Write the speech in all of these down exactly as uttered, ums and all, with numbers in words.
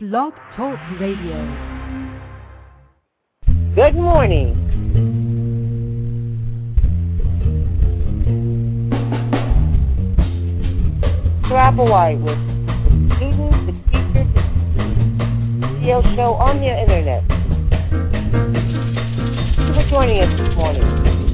Blog Talk Radio. Good morning. Applewhite with students, the teachers, the C L show on the internet. Thank you for joining us this morning.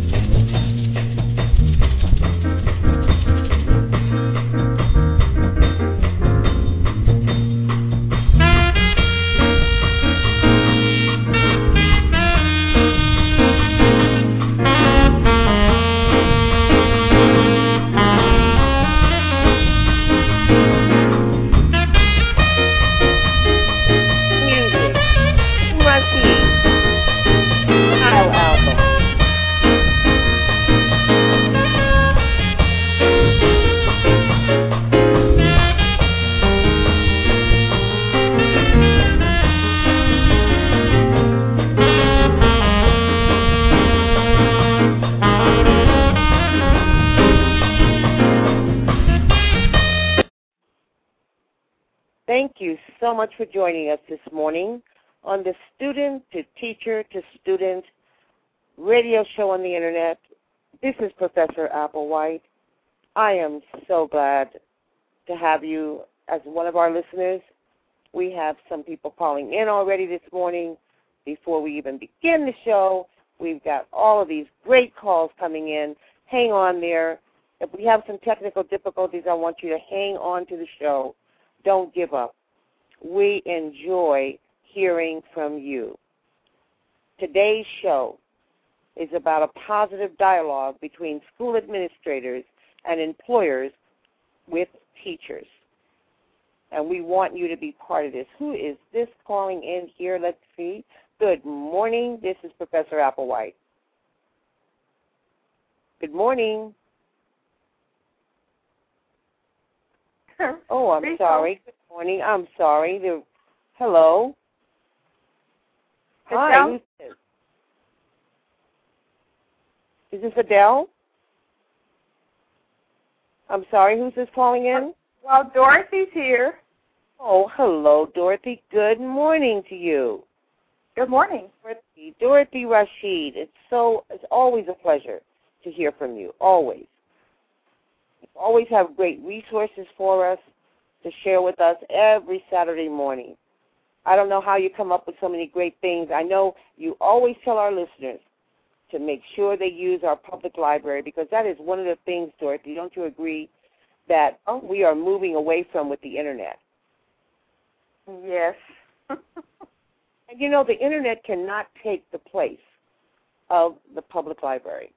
Thank you so much for joining us this morning on the Student to Teacher to Student radio show on the internet. This is Professor Applewhite. I am so glad to have you as one of our listeners. We have some people calling in already this morning. Before we even begin the show, we've got all of these great calls coming in. Hang on there. If we have some technical difficulties, I want you to hang on to the show. Don't give up. We enjoy hearing from you. Today's show is about a positive dialogue between school administrators and employers with teachers. And we want you to be part of this. Who is this calling in here? Let's see. Good morning. This is Professor Applewhite. Good morning. Oh, I'm sorry. Good morning. I'm sorry. The, hello. Hi. Adele? Who's this? Is this Adele? I'm sorry. Who's this calling in? Well, Dorothy's here. Oh, hello, Dorothy. Good morning to you. Good morning. Dorothy, Dorothy Rashid. It's so. It's always a pleasure to hear from you. Always. Always have great resources for us to share with us every Saturday morning. I don't know how you come up with so many great things. I know you always tell our listeners to make sure they use our public library because that is one of the things, Dorothy, don't you agree, that we are moving away from with the Internet? Yes. And, you know, the Internet cannot take the place of the public library.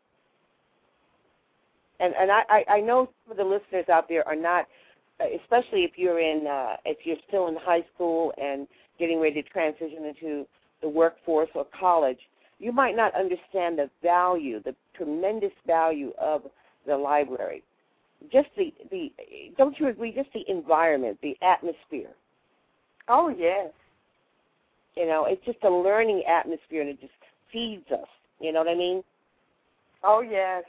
And and I, I know some of the listeners out there are not, especially if you're in, uh, if you're still in high school and getting ready to transition into the workforce or college, you might not understand the value, the tremendous value of the library. Just the, the don't you agree, just the environment, the atmosphere. Oh, yes. You know, it's just a learning atmosphere and it just feeds us. You know what I mean? Oh, yes.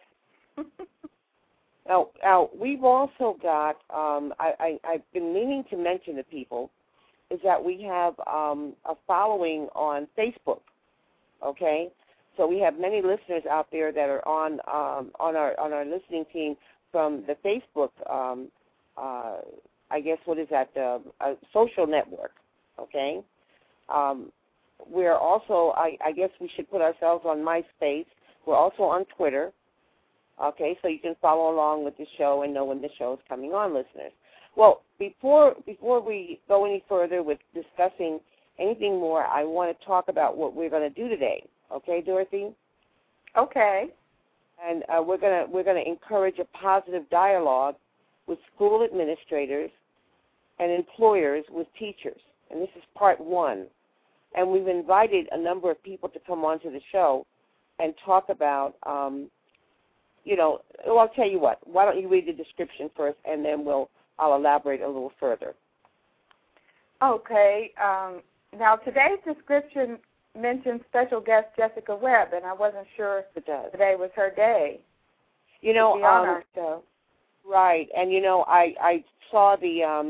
Now, now, we've also got, um, I, I, I've been meaning to mention to people, is that we have um, a following on Facebook, okay? So we have many listeners out there that are on um, on our on our listening team from the Facebook, um, uh, I guess, what is that, uh, a social network, okay? Um, we're also, I, I guess we should put ourselves on MySpace. We're also on Twitter. Okay, so you can follow along with the show and know when the show is coming on, listeners. Well, before before we go any further with discussing anything more, I want to talk about what we're going to do today. Okay, Dorothy? Okay. And uh, we're going to we're going to encourage a positive dialogue with school administrators and employers with teachers. And this is part one. And we've invited a number of people to come onto the show and talk about. Um, You know, well, I'll tell you what. Why don't you read the description first, and then we'll I'll elaborate a little further. Okay. Um, now, today's description mentions special guest Jessica Webb, and I wasn't sure it does. Today was her day. You know, to be on um, our show. Right, and you know, I I saw the um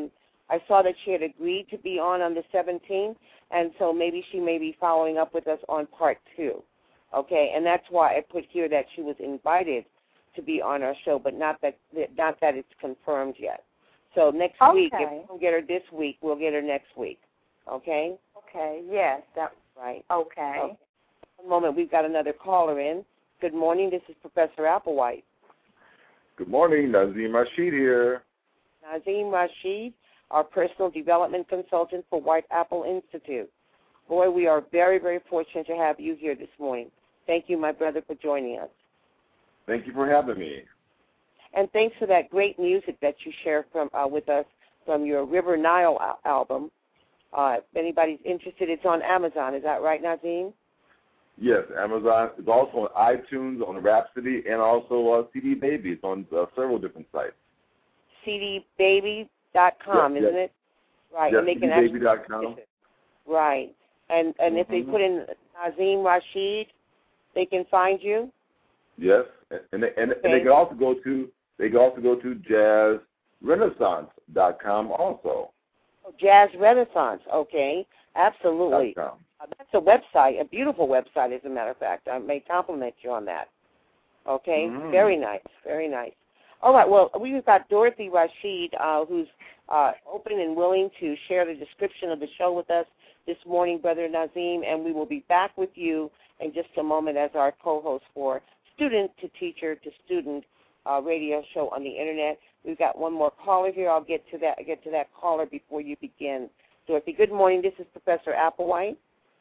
I saw that she had agreed to be on on the seventeenth, and so maybe she may be following up with us on part two. Okay, and that's why I put here that she was invited to be on our show, but not that not that it's confirmed yet. So next okay. week, if we don't get her this week, we'll get her next week. Okay? Okay, yes. That, right. Okay. okay. One moment, we've got another caller in. Good morning, this is Professor Applewhite. Good morning, Nazim Rashid here. Nazim Rashid, our personal development consultant for White Apple Institute. Boy, we are very, very fortunate to have you here this morning. Thank you, my brother, for joining us. Thank you for having me. And thanks for that great music that you share from uh, with us from your River Nile al- album. Uh, if anybody's interested, it's on Amazon. Is that right, Nazim? Yes, Amazon. It's also on iTunes, on Rhapsody, and also uh, C D Baby. It's on uh, several different sites. C D baby dot com, yes, isn't yes. it? Right. Yes, and they C D can baby dot com. Right. And and mm-hmm. if they put in Nazim Rashid, they can find you? Yes. And they, and, okay. and they can also go to they can also go to jazz renaissance dot com also. Oh, Jazz Renaissance, okay. Absolutely. .com. Uh, that's a website, a beautiful website, as a matter of fact. I may compliment you on that. Okay? Mm. Very nice, very nice. All right, well, we've got Dorothy Rashid, uh, who's uh, open and willing to share the description of the show with us this morning, Brother Nazim, and we will be back with you in just a moment as our co-host for Student to Teacher to Student uh, radio show on the Internet. We've got one more caller here. I'll get to that get to that caller before you begin. Dorothy, good morning. This is Professor Applewhite.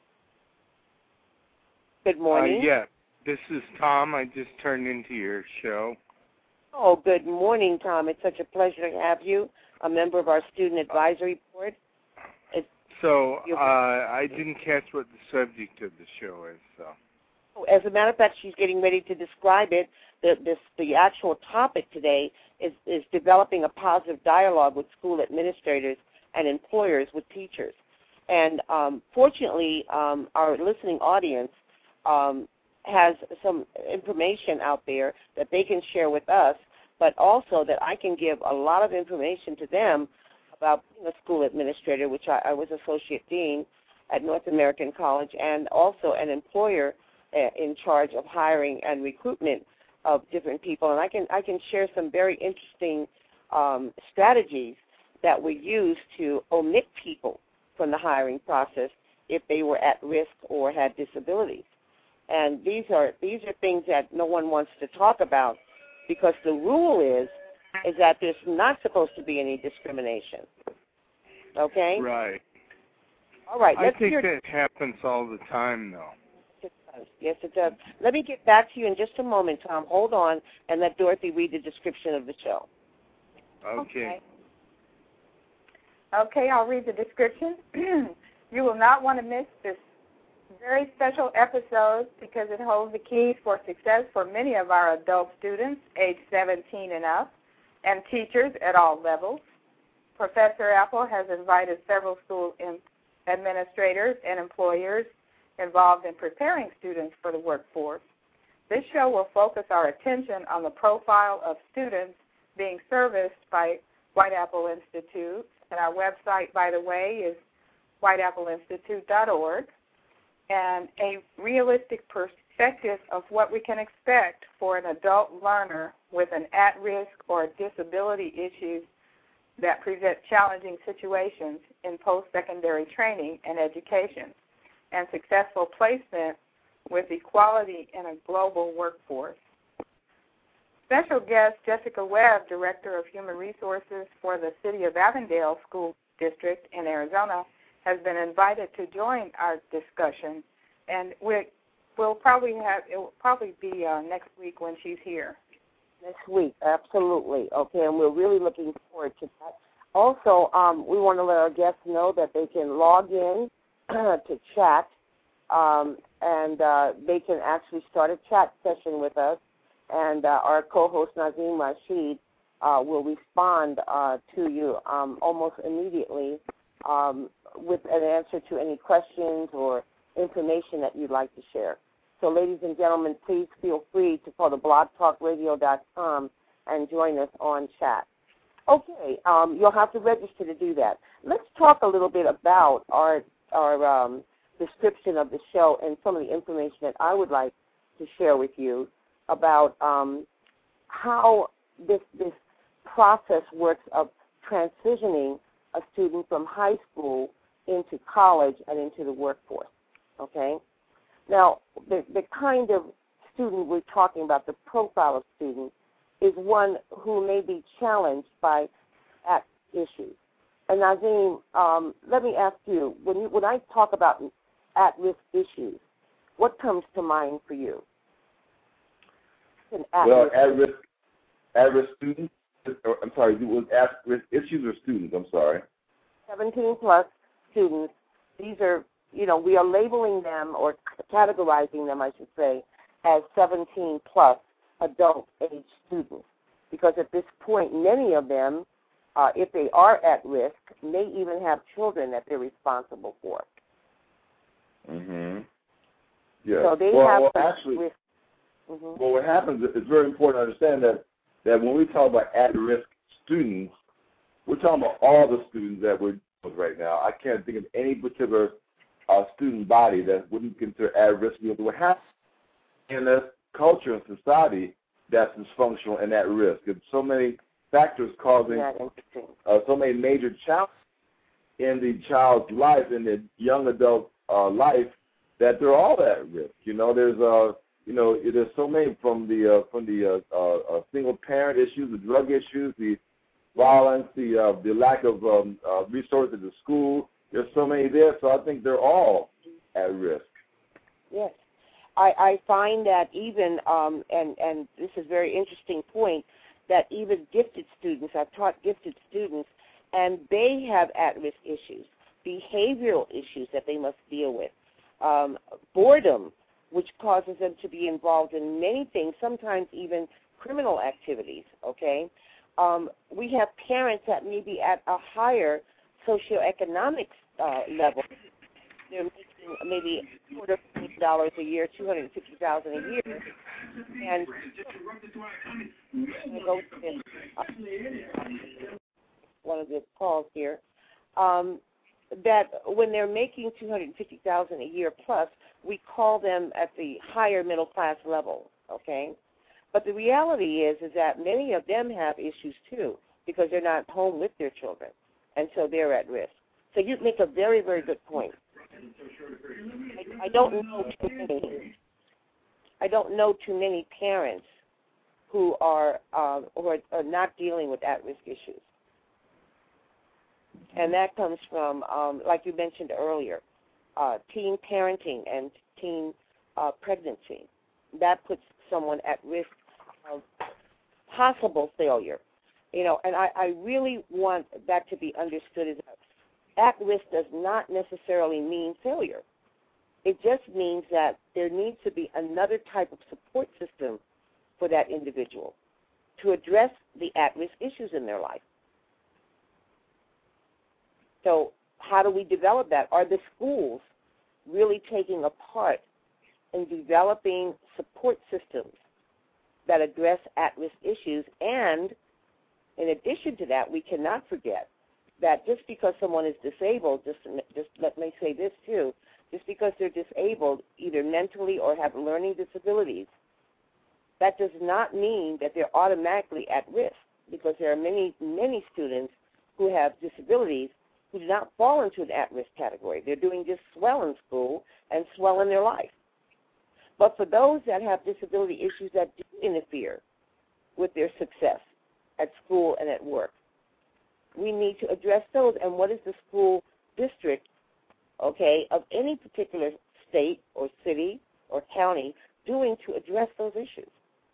Good morning. Uh, yeah, this is Tom. I just turned into your show. Oh, good morning, Tom. It's such a pleasure to have you, a member of our Student Advisory Board. It's so uh, I didn't catch what the subject of the show is. So, as a matter of fact, she's getting ready to describe it. The, this, the actual topic today is, is developing a positive dialogue with school administrators and employers with teachers. And um, fortunately, um, our listening audience um, has some information out there that they can share with us, but also that I can give a lot of information to them about being a school administrator, which I, I was associate dean at North American College, and also an employer uh, in charge of hiring and recruitment of different people. And I can I can share some very interesting um, strategies that we use to omit people from the hiring process if they were at risk or had disabilities. And these are these are things that no one wants to talk about because the rule is is that there's not supposed to be any discrimination. Okay? Right. All right. I Let's think hear that happens all the time, though. It does. Yes, it does. Let me get back to you in just a moment, Tom. Hold on and let Dorothy read the description of the show. Okay. Okay, I'll read the description. You will not want to miss this very special episode because it holds the keys for success for many of our adult students, age seventeen and up, and teachers at all levels. Professor Apple has invited several school administrators and employers involved in preparing students for the workforce. This show will focus our attention on the profile of students being serviced by White Apple Institute. And our website, by the way, is white apple institute dot org. And a realistic perspective of what we can expect for an adult learner with an at-risk or disability issues that present challenging situations in post-secondary training and education, and successful placement with equality in a global workforce. Special guest Jessica Webb, Director of Human Resources for the City of Avondale School District in Arizona, has been invited to join our discussion, and we, we'll probably have it will probably be uh, next week when she's here. Next week, absolutely. Okay, and we're really looking forward to that. Also, um, we want to let our guests know that they can log in to chat, um, and uh, they can actually start a chat session with us, and uh, our co-host Nazim Rashid uh, will respond uh, to you um, almost immediately um, with an answer to any questions or information that you'd like to share. So, ladies and gentlemen, please feel free to call the blog talk radio dot com and join us on chat. Okay, um, you'll have to register to do that. Let's talk a little bit about our our um, description of the show and some of the information that I would like to share with you about um, how this this process works of transitioning a student from high school into college and into the workforce. Okay? Now, the, the kind of student we're talking about, the profile of student, is one who may be challenged by at issues. And Nazim, um, let me ask you, when you, when I talk about at-risk issues, what comes to mind for you? An well, at-risk at-risk, at-risk students, or, I'm sorry, it was at-risk issues or students, I'm sorry. seventeen plus students, these are, you know, we are labeling them or categorizing them, I should say, as seventeen plus adult age students. Because at this point, many of them, uh, if they are at risk, may even have children that they're responsible for. Mm-hmm. Yeah. So they well, have well, some actually, risk. Mm-hmm. well, what happens, it's very important to understand that, that when we talk about at-risk students, we're talking about all the students that we're dealing with right now. I can't think of any particular uh, student body that wouldn't consider at-risk. What happens in this culture and society that's dysfunctional and at risk. There's so many factors causing Yeah, uh, so many major challenges in the child's life, in the young adult uh, life, that they're all at risk. You know, there's uh, you know, there's so many from the uh, from the uh, uh, uh, single parent issues, the drug issues, the violence, the uh, the lack of um, uh, resources at the school. There's so many there, so I think they're all at risk. Yes. I, I find that even, um, and, and this is a very interesting point, that even gifted students, I've taught gifted students, and they have at-risk issues, behavioral issues that they must deal with, um, boredom, which causes them to be involved in many things, sometimes even criminal activities, okay? Um, we have parents that may be at a higher socioeconomic uh, level. They're making maybe a quarter million dollars a year, two hundred fifty thousand dollars a year, and I go to this, uh, one of the calls here, um, that when they're making two hundred fifty thousand dollars a year plus, we call them at the higher middle class level, okay? But the reality is, is that many of them have issues too, because they're not home with their children, and so they're at risk. So you make a very, very good point. I, I don't know too many. I don't know too many parents who are uh, who are, are not dealing with at-risk issues, and that comes from, um, like you mentioned earlier, uh, teen parenting and teen uh, pregnancy. That puts someone at risk of possible failure. You know, and I, I really want that to be understood as at risk does not necessarily mean failure. It just means that there needs to be another type of support system for that individual to address the at-risk issues in their life. So how do we develop that? Are the schools really taking a part in developing support systems that address at-risk issues? And in addition to that, we cannot forget that just because someone is disabled, just, just let me say this too, just because they're disabled either mentally or have learning disabilities, that does not mean that they're automatically at risk, because there are many, many students who have disabilities who do not fall into an at-risk category. They're doing just swell in school and swell in their life. But for those that have disability issues that do interfere with their success at school and at work, we need to address those. And what is the school district, okay, of any particular state or city or county doing to address those issues?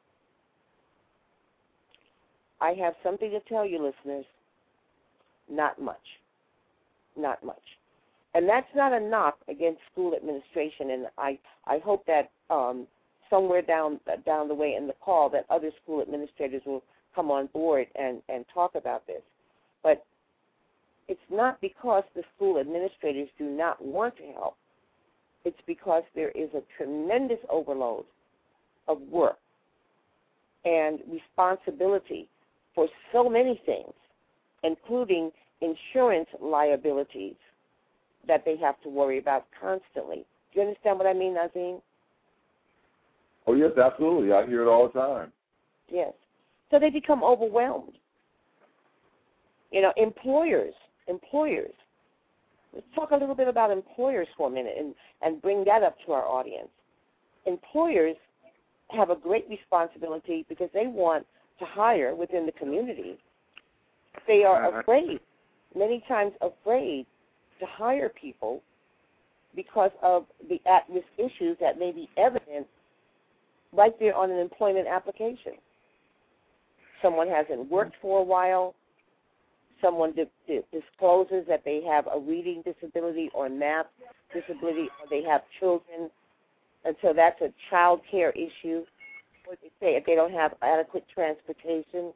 I have something to tell you, listeners. Not much. Not much. And that's not a knock against school administration, and I, I hope that um, somewhere down down the way in the call that other school administrators will come on board and, and talk about this. But it's not because the school administrators do not want to help. It's because there is a tremendous overload of work and responsibility for so many things including insurance liabilities that they have to worry about constantly. Do you understand what I mean, Nazim? Oh, yes, absolutely. I hear it all the time. Yes. So they become overwhelmed. You know, employers, employers. Let's talk a little bit about employers for a minute and, and bring that up to our audience. Employers have a great responsibility because they want to hire within the community. They are afraid, many times afraid, to hire people because of the at-risk issues that may be evident right there on an employment application. Someone hasn't worked for a while. Someone di- di- discloses that they have a reading disability or math disability, or they have children, and so that's a child care issue. Or they say if they don't have adequate transportation.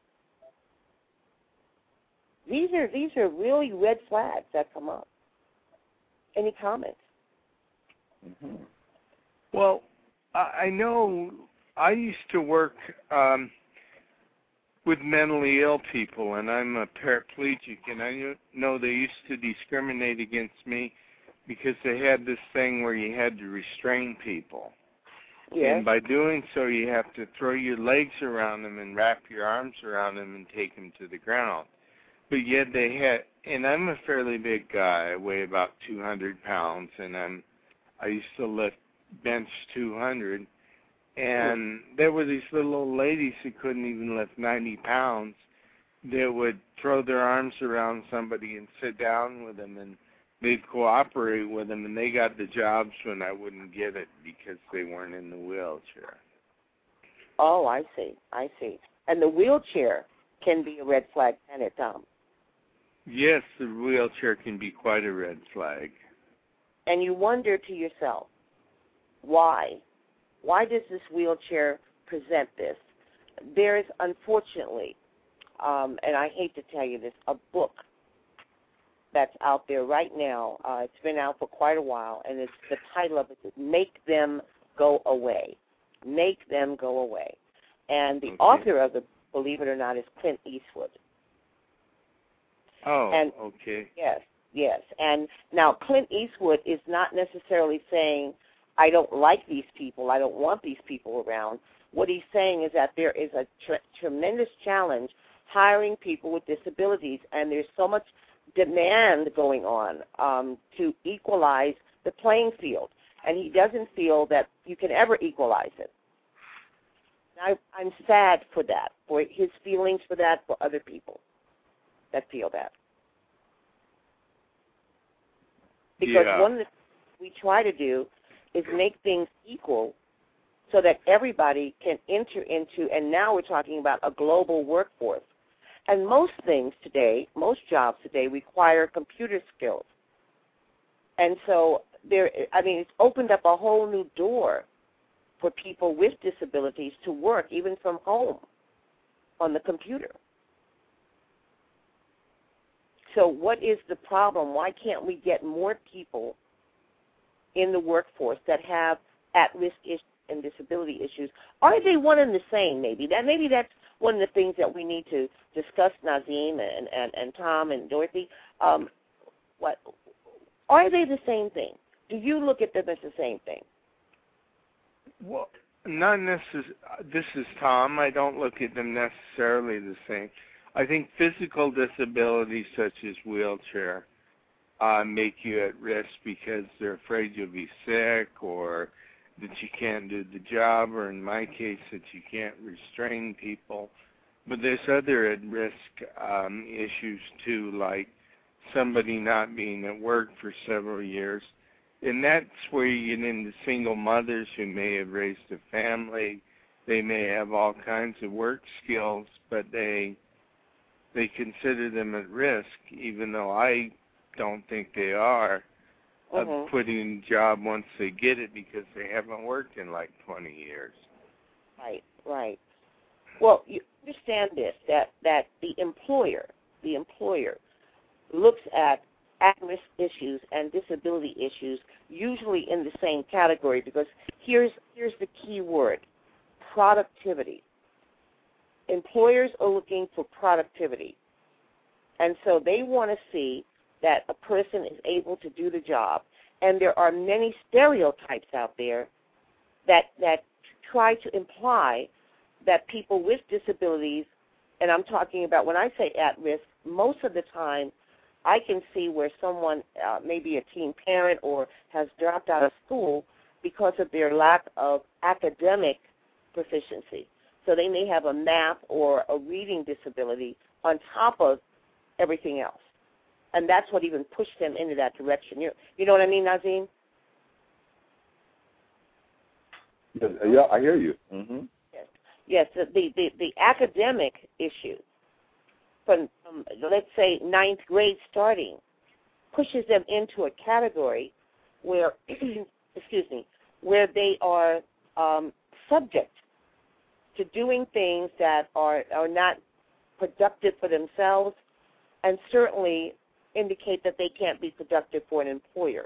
These are these are really red flags that come up. Any comments? Mm-hmm. Well, I know I used to work um, with mentally ill people, and I'm a paraplegic, and I know they used to discriminate against me because they had this thing where you had to restrain people. Yes. And by doing so, you have to throw your legs around them and wrap your arms around them and take them to the ground. But yet they had, and I'm a fairly big guy. I weigh about two hundred pounds, and I'm, I used to lift bench two hundred. And there were these little old ladies who couldn't even lift ninety pounds. They would throw their arms around somebody and sit down with them, and they'd cooperate with them, and they got the jobs when I wouldn't get it because they weren't in the wheelchair. Oh, I see. I see. And the wheelchair can be a red flag, can it, Tom? Yes, the wheelchair can be quite a red flag. And you wonder to yourself, why? Why does this wheelchair present this? There is, unfortunately, um, and I hate to tell you this, a book that's out there right now. Uh, it's been out for quite a while, and it's the title of it is Make Them Go Away. Make Them Go Away. And the okay. author of it, believe it or not, is Clint Eastwood. Oh, and, okay. Yes, yes. And now Clint Eastwood is not necessarily saying, I don't like these people, I don't want these people around. What he's saying is that there is a tr- tremendous challenge hiring people with disabilities, and there's so much demand going on um, to equalize the playing field, and he doesn't feel that you can ever equalize it. I, I'm sad for that, for his feelings for that, for other people that feel that. Because yeah. one of the things we try to do is make things equal so that everybody can enter into, and now we're talking about a global workforce. And most things today, most jobs today require computer skills. And so there, I mean, it's opened up a whole new door for people with disabilities to work even from home on the computer. So what is the problem? Why can't we get more people in the workforce that have at-risk issues and disability issues? Are they one and the same, maybe? That Maybe that's one of the things that we need to discuss, Nazim and, and, and Tom and Dorothy. Um, what are they the same thing? Do you look at them as the same thing? Well, not necessarily. This is Tom. I don't look at them necessarily the same. I think physical disabilities such as wheelchair uh, make you at risk because they're afraid you'll be sick or that you can't do the job, or in my case, that you can't restrain people. But there's other at-risk um, issues, too, like somebody not being at work for several years. And that's where you get into single mothers who may have raised a family. They may have all kinds of work skills, but they they consider them at risk, even though I don't think they are, of mm-hmm. quitting a job once they get it because they haven't worked in like twenty years. Right, right. Well, you understand this, that, that the employer, the employer looks at at-risk issues and disability issues usually in the same category, because here's here's the key word, productivity. Employers are looking for productivity. And so they want to see that a person is able to do the job. And there are many stereotypes out there that that try to imply that people with disabilities, and I'm talking about when I say at risk, most of the time I can see where someone, uh, maybe a teen parent or has dropped out of school because of their lack of academic proficiency. So they may have a math or a reading disability on top of everything else. And that's what even pushed them into that direction. You, you know what I mean, Nazim? Yes, yeah, I hear you. Mm-hmm. Yes, yes. The, the, the, the academic issue from, from, let's say, ninth grade starting pushes them into a category where, excuse me, where they are um, subject to doing things that are, are not productive for themselves and certainly indicate that they can't be productive for an employer.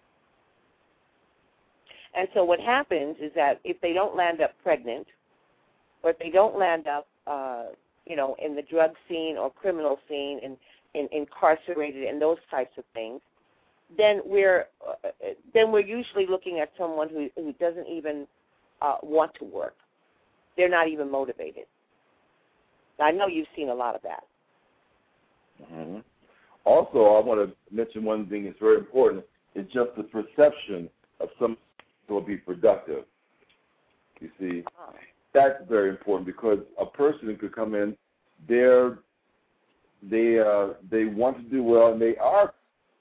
And so what happens is that if they don't land up pregnant or if they don't land up, uh, you know, in the drug scene or criminal scene and, and incarcerated and those types of things, then we're uh, then we're usually looking at someone who, who doesn't even uh, want to work. They're not even motivated. I know you've seen a lot of that. Mm-hmm. Also, I want to mention one thing that's very important. It's just the perception of someone who will be productive. You see, oh. That's very important because a person could come in, they're, they uh, they want to do well, and they are.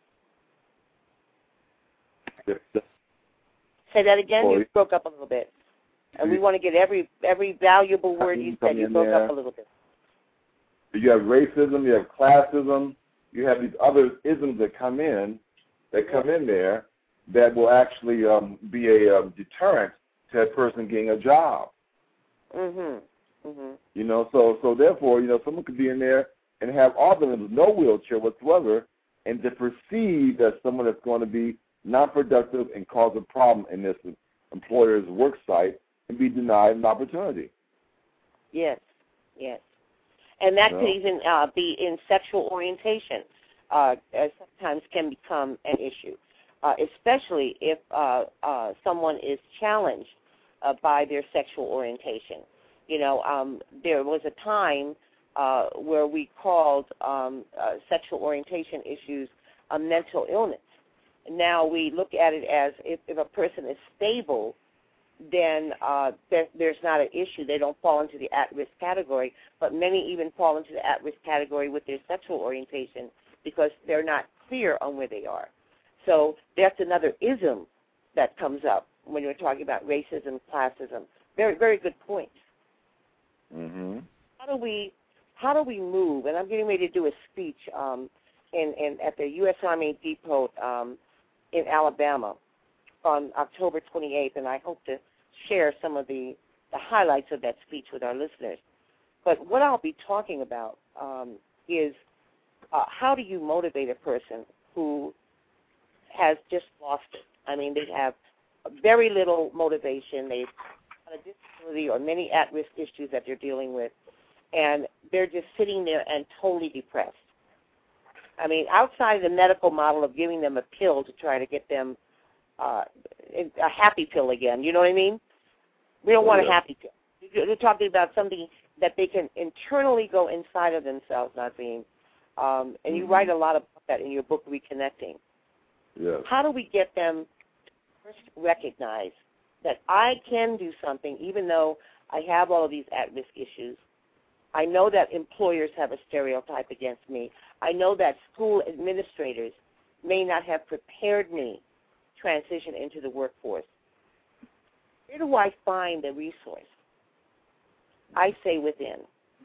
Say that again. You broke up a little bit, and we want to get every every valuable word you said. You broke up a little bit. You have racism, you have classism, you have these other isms that come in, that come in there, that will actually um, be a um, deterrent to that person getting a job. Mhm. Mhm. You know, so so therefore, you know, someone could be in there and have all of them, no wheelchair whatsoever, and to perceive that someone that's going to be non-productive and cause a problem in this employer's work site and be denied an opportunity. Yes. Yes. And that you know? could even uh, be in sexual orientation. Uh, sometimes can become an issue, uh, especially if uh, uh, someone is challenged uh, by their sexual orientation. You know, um, there was a time uh, where we called um, uh, sexual orientation issues a mental illness. Now we look at it as if, if a person is stable, then uh, there, there's not an issue. They don't fall into the at-risk category, but many even fall into the at-risk category with their sexual orientation because they're not clear on where they are. So that's another ism that comes up when you're talking about racism, classism. Very, very good point. Mm-hmm. How do we, how do we move? And I'm getting ready to do a speech um, in, in at the U S Army Depot um, in Alabama on October twenty-eighth, and I hope to share some of the, the highlights of that speech with our listeners. But what I'll be talking about um, is uh, how do you motivate a person who has just lost it? I mean, they have very little motivation. They've got a disability or many at-risk issues that they're dealing with, and they're just sitting there and totally depressed. I mean, outside the medical model of giving them a pill to try to get them uh, a happy pill again, you know what I mean? We don't want a happy pill. We're talking about something that they can internally go inside of themselves, Nazim. Um, and you mm-hmm. write a lot about that in your book, Reconnecting. Yes. How do we get them to first recognize that I can do something even though I have all of these at-risk issues? I know that employers have a stereotype against me. I know that school administrators may not have prepared me to transition into the workforce. Where do I find the resource? I say within.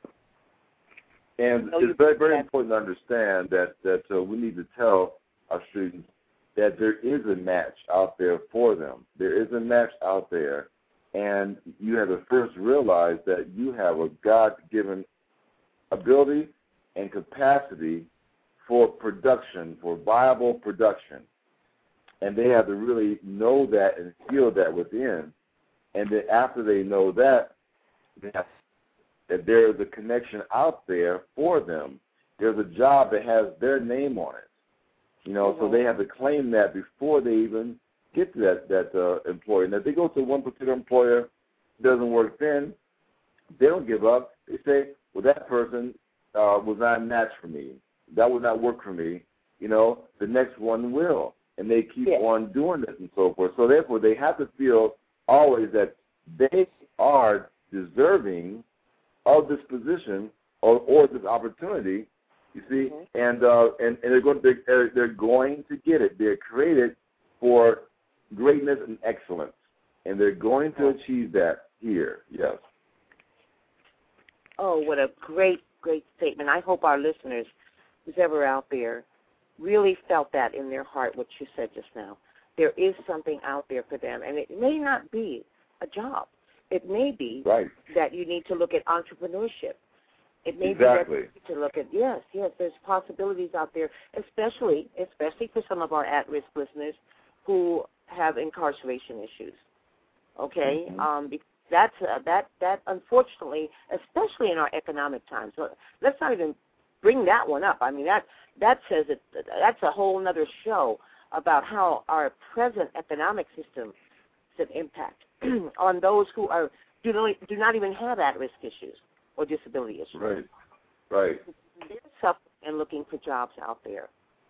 And it's very, very important to understand that, that uh, we need to tell our students that there is a match out there for them. There is a match out there, and you have to first realize that you have a God-given ability and capacity for production, for viable production. And they have to really know that and feel that within. And then after they know that, they have, that there is a connection out there for them. there's a job that has their name on it. You know, mm-hmm. so they have to claim that before they even get to that, that uh, employer. And if they go to one particular employer, it doesn't work then, they don't give up. They say, well, that person uh, was not a match for me. That would not work for me. You know, the next one will. And they keep yeah. on doing this and so forth. So therefore, they have to feel always that they are deserving of this position or, or this opportunity. You see, mm-hmm. and, uh, and and they're going to, they're, they're going to get it. They're created for greatness and excellence, and they're going to achieve that here. Yes. Oh, what a great, great statement! I hope our listeners, who's ever out there, really felt that in their heart. What you said just now. There is something out there for them, and it may not be a job. It may be right. that you need to look at entrepreneurship. It may exactly. be that to look at, yes, yes, there's possibilities out there, especially especially for some of our at-risk listeners who have incarceration issues, okay? Mm-hmm. Um, that's, uh, that, that unfortunately, especially in our economic times, let's not even bring that one up. I mean, that, that says it, that's a whole other show about how our present economic system is an impact on those who are do not, do not even have at-risk issues or disability issues. Right, right. They're suffering and looking for jobs out there.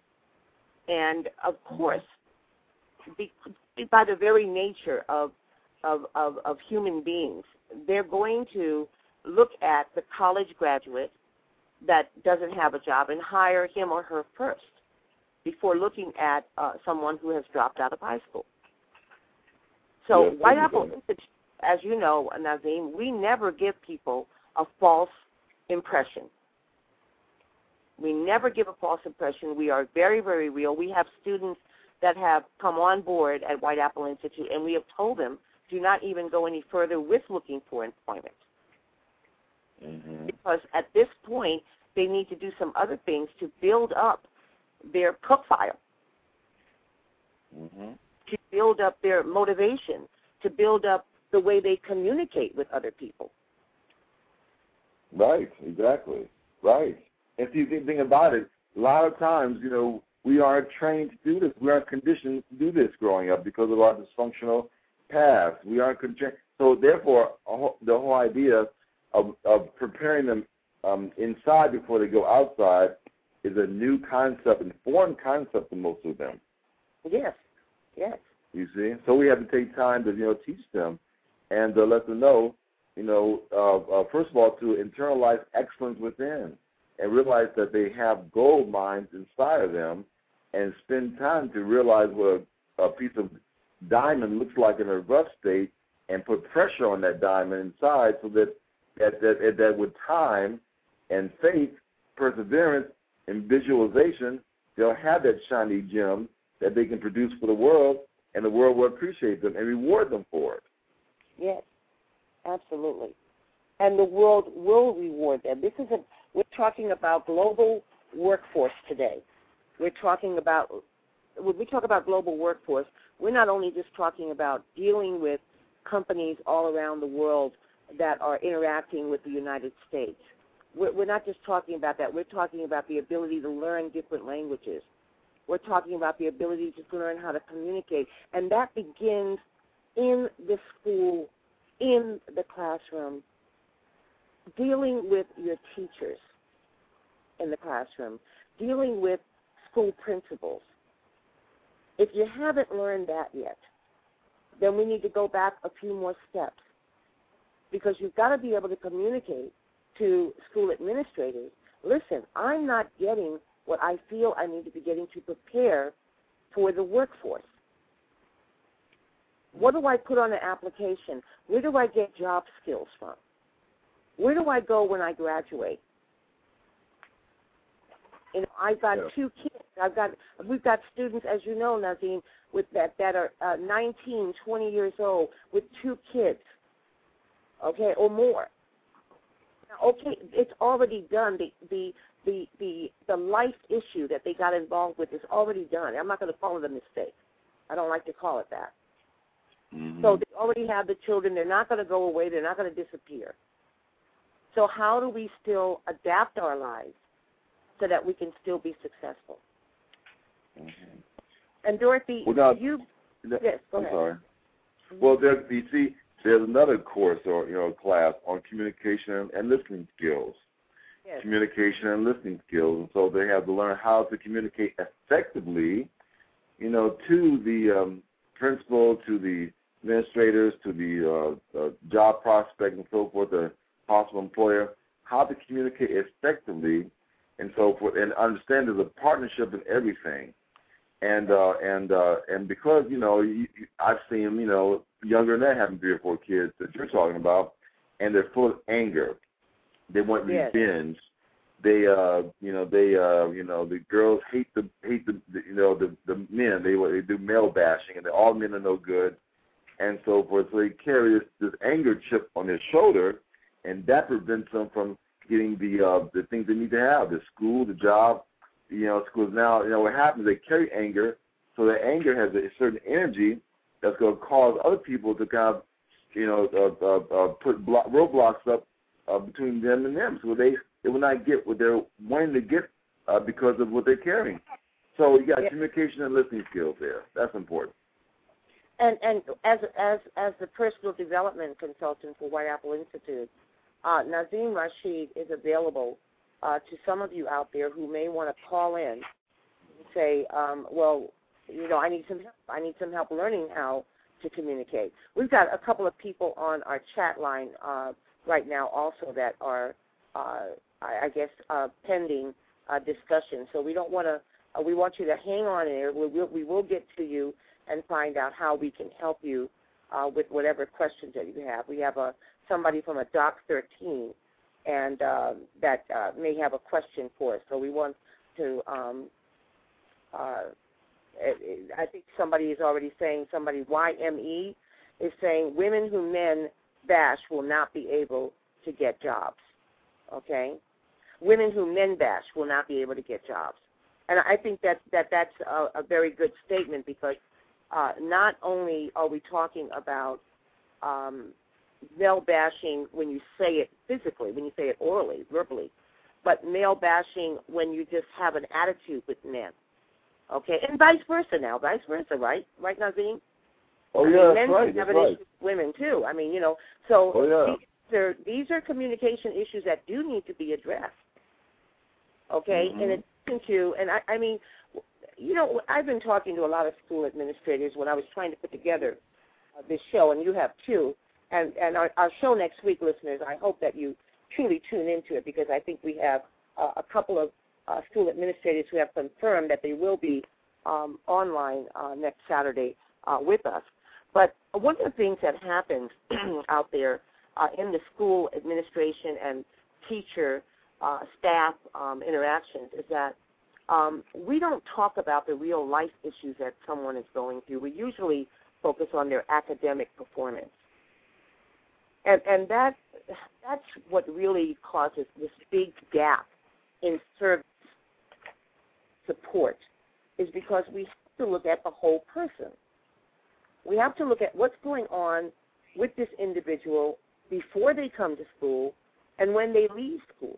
And, of course, be, by the very nature of, of, of, of human beings, they're going to look at the college graduate that doesn't have a job and hire him or her first before looking at uh, someone who has dropped out of high school. So yes, White Apple Institute, as you know, Nazim, we never give people a false impression. We never give a false impression. We are very, very real. We have students that have come on board at White Apple Institute, and we have told them, do not even go any further with looking for employment. Mm-hmm. Because at this point, they need to do some other things to build up their profile, mm-hmm. to build up their motivation, to build up the way they communicate with other people. Right, exactly. Right. And see, the thing about it, a lot of times, you know, we aren't trained to do this. We aren't conditioned to do this growing up because of our dysfunctional past. We aren't conditioned. So therefore, the whole idea of, of preparing them um, inside before they go outside is a new concept and foreign concept to most of them. Yes, yes. You see? So we have to take time to, you know, teach them and uh, let them know, you know, uh, uh, first of all, to internalize excellence within and realize that they have gold mines inside of them and spend time to realize what a, a piece of diamond looks like in a rough state and put pressure on that diamond inside so that that, that, that with time and faith, perseverance, and visualization, they'll have that shiny gem that they can produce for the world, and the world will appreciate them and reward them for it. Yes, absolutely. And the world will reward them. This is a, we're talking about global workforce today. We're talking about, when we talk about global workforce, we're not only just talking about dealing with companies all around the world that are interacting with the United States. We're, we're not just talking about that. We're talking about the ability to learn different languages. We're talking about the ability to learn how to communicate. And that begins in the school, in the classroom, dealing with your teachers in the classroom, dealing with school principals. If you haven't learned that yet, then we need to go back a few more steps, because you've got to be able to communicate to school administrators, listen, I'm not getting what I feel I need to be getting to prepare for the workforce. What do I put on an application? Where do I get job skills from? Where do I go when I graduate? You know, I've got yeah. two kids. I've got we've got students, as you know, Nazim, with that that are uh, nineteen, twenty years old with two kids, okay, or more. Now, okay, it's already done. The the the the the life issue that they got involved with is already done. I'm not going to call it a mistake. I don't like to call it that. Mm-hmm. So they already have the children. They're not going to go away. They're not going to disappear. So how do we still adapt our lives so that we can still be successful. Mm-hmm. And Dorothy, well, now, you that, yes, go I'm ahead. sorry. Well, there, you see, there's another course or you know class on communication and listening skills. Yes. Communication and listening skills, and so they have to learn how to communicate effectively, you know, to the um, principal, to the administrators, to the uh, uh, job prospect, and so forth, the possible employer, how to communicate effectively, and so forth, and understand there's a partnership in everything. And uh, and uh, and because you know you, you, I've seen them, you know, younger than that, having three or four kids that you're talking about, and they're full of anger. They want yes. revenge. They, uh, you know, they, uh, you know, the girls hate the hate the, the you know, the the men. They they do male bashing, and all men are no good, and so forth. So they carry this, this anger chip on their shoulder, and that prevents them from getting the uh, the things they need to have: the school, the job. You know, schools now. You know what happens? They carry anger, so that anger has a certain energy that's going to cause other people to kind of, you know, uh, uh, uh, put block, roadblocks up uh, between them and them, so they they will not get what they're wanting to get uh, because of what they're carrying. So you got yeah. communication and listening skills there. That's important. And and as as as the personal development consultant for White Apple Institute, uh, Nazim Rashid is available uh, to some of you out there who may want to call in and say, um, well, you know, I need some help. I need some help learning how to communicate. We've got a couple of people on our chat line uh, right now also that are, uh, I, I guess, uh, pending uh, discussion. So we don't want to. Uh, we want you to hang on in there. We will, we will get to you and find out how we can help you uh, with whatever questions that you have. We have a somebody from a Doc thirteen, and uh, that uh, may have a question for us. So we want to. Um, uh, I think somebody is already saying, somebody, Y M E, is saying women who men bash will not be able to get jobs, okay? Women who men bash will not be able to get jobs. And I think that, that that's a, a very good statement because uh, not only are we talking about um, male bashing when you say it physically, when you say it orally, verbally, but male bashing when you just have an attitude with men. Okay, and vice versa now, vice versa, right? Right, Nazim? Oh, I yeah, mean, that's men right, have that's an right. issue with women, too. I mean, you know, so oh, yeah. these, are, these are communication issues that do need to be addressed, okay? Mm-hmm. In addition to, and I, I mean, you know, I've been talking to a lot of school administrators when I was trying to put together uh, this show, and you have too, and, and our, our show next week, listeners, I hope that you truly tune into it because I think we have uh, a couple of Uh, school administrators who have confirmed that they will be um, online uh, next Saturday uh, with us. But one of the things that happens out there uh, in the school administration and teacher uh, staff um, interactions is that um, we don't talk about the real life issues that someone is going through. We usually focus on their academic performance. And, and that that's what really causes this big gap in service support is because we have to look at the whole person. We have to look at what's going on with this individual before they come to school and when they leave school.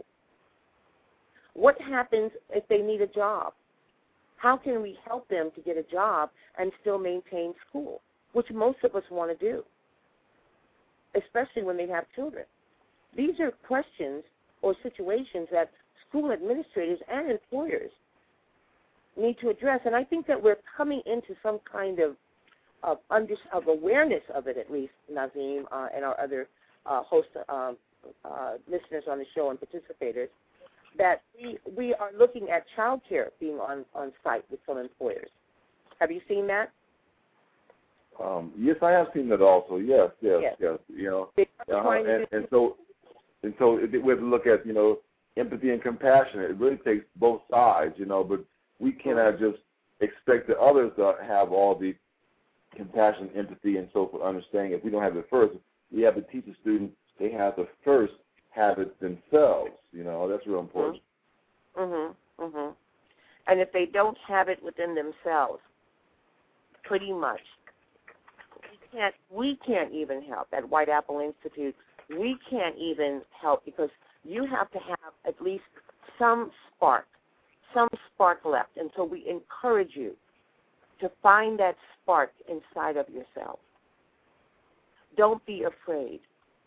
What happens if they need a job? How can we help them to get a job and still maintain school, which most of us want to do, especially when they have children? These are questions or situations that school administrators and employers need to address, and I think that we're coming into some kind of of, under, of awareness of it, at least, Nazim uh, and our other uh, host uh, uh, listeners on the show and participators, that we we are looking at child care being on, on site with some employers. Have you seen that? Um, yes, I have seen that also. Yes, yes, yes. yes. You know, uh-huh. and, and so and so we have to look at, you know, empathy and compassion. It really takes both sides, you know, but we cannot just expect the others to have all the compassion, empathy, and so forth, understanding. If we don't have it first, we have to teach the student they have to first have it themselves. You know, that's real important. Mhm, mhm. And if they don't have it within themselves, pretty much, we can't. We can't even help at White Apple Institute. We can't even help because you have to have at least some spark some spark left. And so we encourage you to find that spark inside of yourself. Don't be afraid.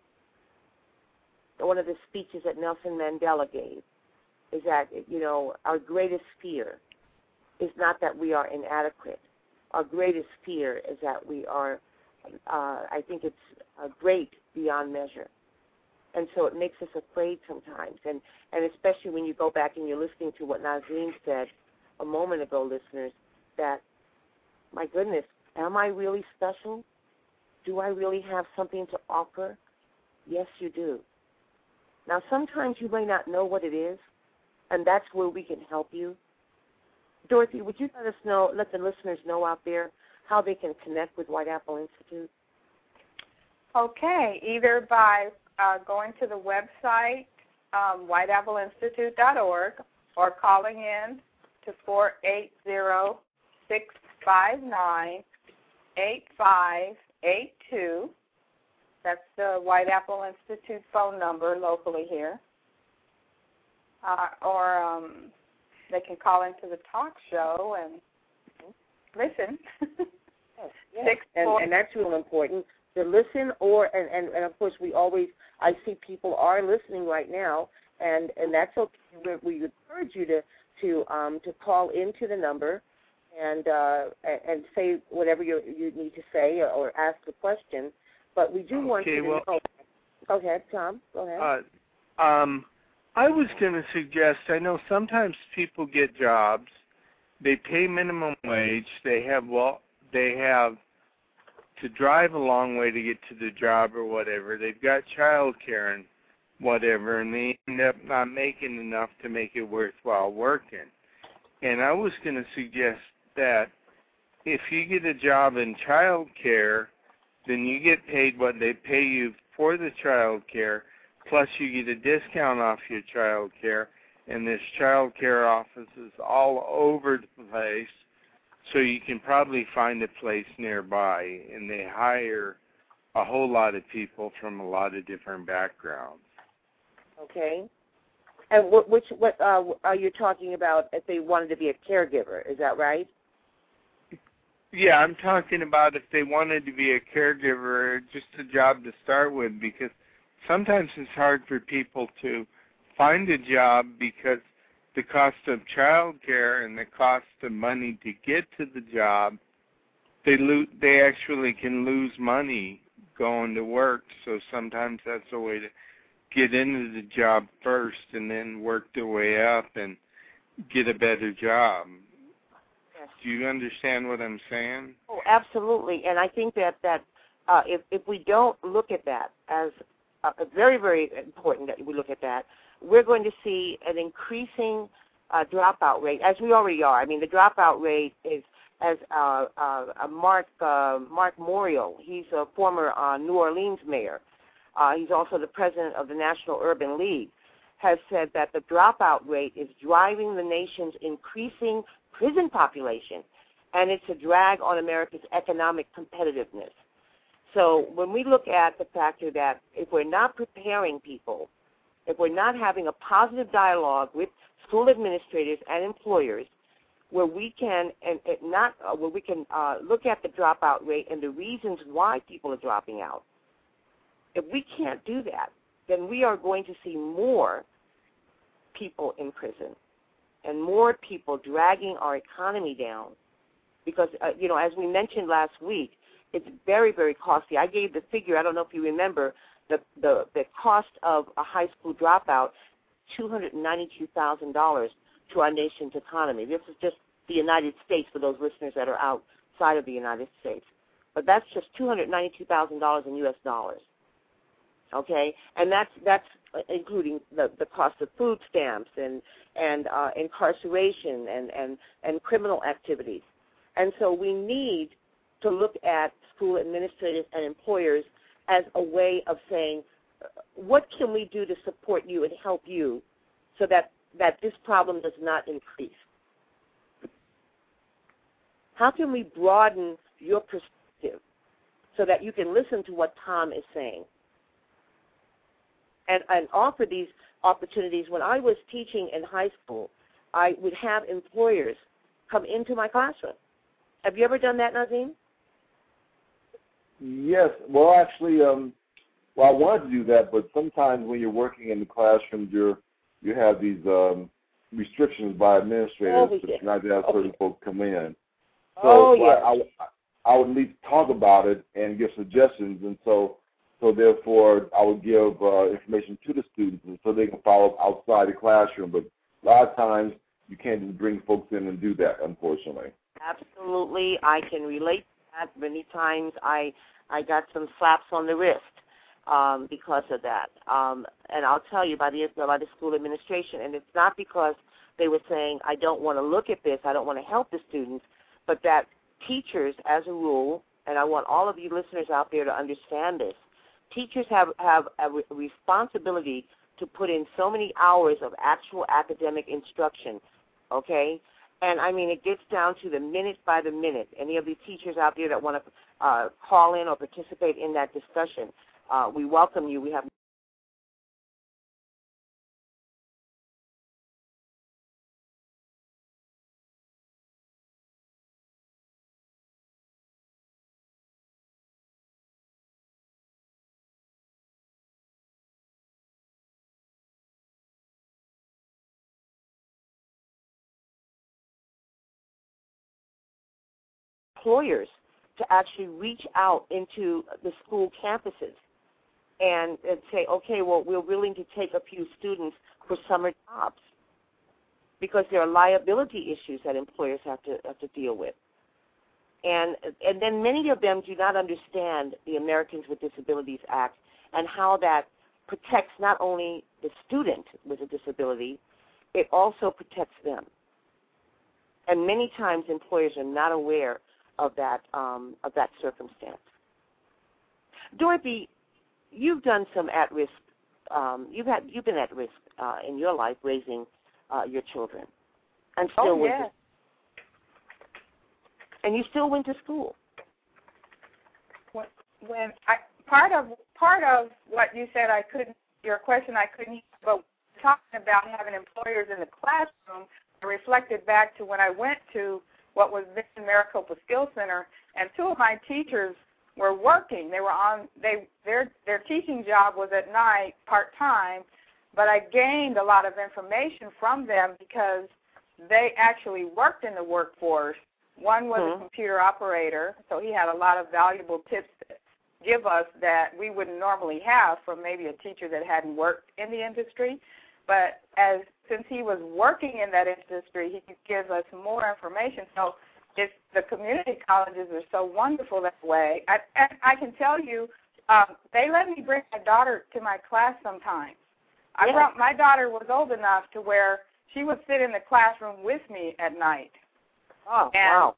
One of the speeches that Nelson Mandela gave is that, you know, our greatest fear is not that we are inadequate. Our greatest fear is that we are, uh, I think it's uh, great beyond measure. And so it makes us afraid sometimes. And, and especially when you go back and you're listening to what Nazim said a moment ago, listeners, that, my goodness, am I really special? Do I really have something to offer? Yes, you do. Now, sometimes you may not know what it is, and that's where we can help you. Dorothy, would you let us know, let the listeners know out there how they can connect with White Apple Institute? Okay, either by uh, going to the website, um, white apple institute dot org, or calling in to four eight zero, six five nine, eight five eight two. That's the White Apple Institute phone number locally here. Uh, or um, they can call into the talk show and listen. Yes, yes. Six, and, four, and that's real important, to listen or, and, and, and of course we always, I see people are listening right now, and, and that's okay. We, we encourage you to, to, um, to call into the number and, uh, and say whatever you, you need to say or, or ask a question. But we do want okay, you to well, know. Go ahead, Tom. Go ahead. Uh, um, I was going to suggest, I know sometimes people get jobs, they pay minimum wage, they have well, they have to drive a long way to get to the job or whatever. They've got child care and whatever, and they end up not making enough to make it worthwhile working. And I was going to suggest that if you get a job in child care, then you get paid what they pay you for the child care, plus you get a discount off your child care, and there's child care offices all over the place, so you can probably find a place nearby, and they hire a whole lot of people from a lot of different backgrounds. Okay. And what, which, what uh, are you talking about if they wanted to be a caregiver? Is that right? Yeah, I'm talking about if they wanted to be a caregiver, just a job to start with, because sometimes it's hard for people to find a job because the cost of child care and the cost of money to get to the job, they lo- they actually can lose money going to work. So sometimes that's a way to get into the job first and then work their way up and get a better job. Yes. Do you understand what I'm saying? Oh, absolutely. And I think that, that uh, if, if we don't look at that as uh, very, very important that we look at that, we're going to see an increasing uh, dropout rate, as we already are. I mean, the dropout rate is, as uh, uh, Mark uh, Mark Morial, he's a former uh, New Orleans mayor. Uh, he's also the president of the National Urban League, has said that the dropout rate is driving the nation's increasing prison population, and it's a drag on America's economic competitiveness. So when we look at the factor that if we're not preparing people, if we're not having a positive dialogue with school administrators and employers, where we can and, and not uh, where we can uh, look at the dropout rate and the reasons why people are dropping out, if we can't do that, then we are going to see more people in prison and more people dragging our economy down. Because, uh, you know, as we mentioned last week, it's very, very costly. I gave the figure, I don't know if you remember, the, the, the cost of a high school dropout, two hundred ninety-two thousand dollars to our nation's economy. This is just the United States for those listeners that are outside of the United States. But that's just two hundred ninety-two thousand dollars in U S dollars. Okay, and that's that's including the, the cost of food stamps and and uh, incarceration and, and, and criminal activities. And so we need to look at school administrators and employers as a way of saying, what can we do to support you and help you so that, that this problem does not increase? How can we broaden your perspective so that you can listen to what Tom is saying? And, and offer these opportunities. When I was teaching in high school, I would have employers come into my classroom. Have you ever done that, Nazim? Yes. Well, actually, um, well, I wanted to do that, but sometimes when you're working in the classroom, you're you have these um, restrictions by administrators Oh, to yeah. not to have Oh, certain yeah. folks come in. So Oh, well, yeah. I, I would at least talk about it and give suggestions, and so so therefore I would give uh, information to the students, and so they can follow up outside the classroom. But a lot of times you can't just bring folks in and do that, unfortunately. Absolutely. I can relate to that. Many times I I got some slaps on the wrist um, because of that. Um, and I'll tell you, by the, by the school administration, and it's not because they were saying, I don't want to look at this, I don't want to help the students, but that teachers, as a rule, and I want all of you listeners out there to understand this, teachers have, have a re- responsibility to put in so many hours of actual academic instruction, okay? And, I mean, it gets down to the minute by the minute. Any of the teachers out there that want to uh, call in or participate in that discussion, uh, we welcome you. We have employers to actually reach out into the school campuses and, and say, okay, well, we're willing to take a few students for summer jobs because there are liability issues that employers have to have to deal with. And and then many of them do not understand the Americans with Disabilities Act and how that protects not only the student with a disability, it also protects them. And many times employers are not aware of that um, of that circumstance. Dorothy, you've done some at-risk. Um, you've had you've been at risk uh, in your life raising uh, your children, and still Oh, went yeah. to, and you still went to school. When, when I part of part of what you said, I couldn't. Your question, I couldn't. But talking about having employers in the classroom, I reflected back to when I went to what was then Maricopa Skills Center, and two of my teachers were working. They were on. They their their teaching job was at night, part time, but I gained a lot of information from them because they actually worked in the workforce. One was mm-hmm. a computer operator, so he had a lot of valuable tips to give us that we wouldn't normally have from maybe a teacher that hadn't worked in the industry. But as since he was working in that industry, he could give us more information. So it's, the community colleges are so wonderful that way. I, I can tell you, um, they let me bring my daughter to my class sometimes. I yeah. brought, my daughter was old enough to where she would sit in the classroom with me at night. Oh, and wow.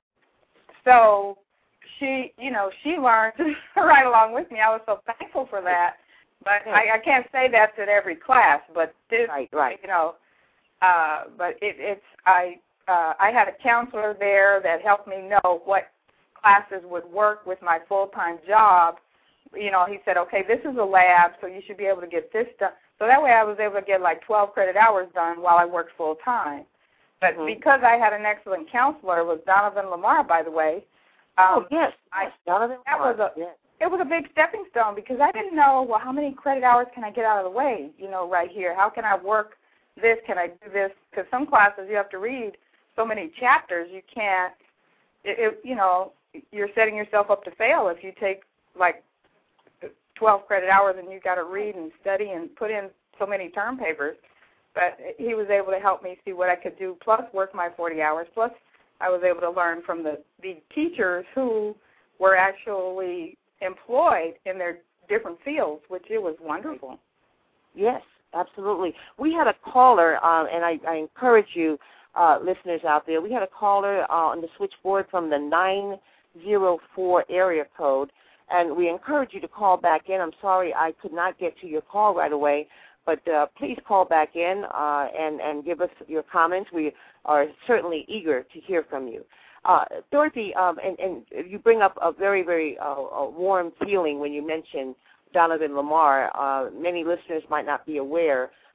So she, you know, she learned right along with me. I was so thankful for that. But yeah. I, I can't say that's at every class. But this, right, right. you know, uh, but it, it's I. Uh, I had a counselor there that helped me know what classes would work with my full-time job. You know, he said, okay, this is a lab, so you should be able to get this done. So that way I was able to get like twelve credit hours done while I worked full-time. But mm-hmm. because I had an excellent counselor, it was Donovan Lamar, by the way. oh, Um, yes, I, yes, Donovan that Lamar. Was a, yes. It was a big stepping stone because I didn't know, well, how many credit hours can I get out of the way, you know, right here? How can I work this? Can I do this? Because some classes you have to read so many chapters, you can't, it, it, you know, you're setting yourself up to fail if you take like twelve credit hours and you've got to read and study and put in so many term papers. But he was able to help me see what I could do, plus work my forty hours, plus I was able to learn from the, the teachers who were actually employed in their different fields, which it was wonderful. Yes, absolutely. We had a caller, uh, and I, I encourage you, uh, listeners out there, we had a caller uh, on the switchboard from the nine zero four area code, and we encourage you to call back in. I'm sorry I could not get to your call right away, but uh, please call back in uh, and, and give us your comments. We are certainly eager to hear from you. Uh, Dorothy, um, and, and you bring up a very, very uh, a warm feeling when you mention Donovan Lamar. Uh, many listeners might not be aware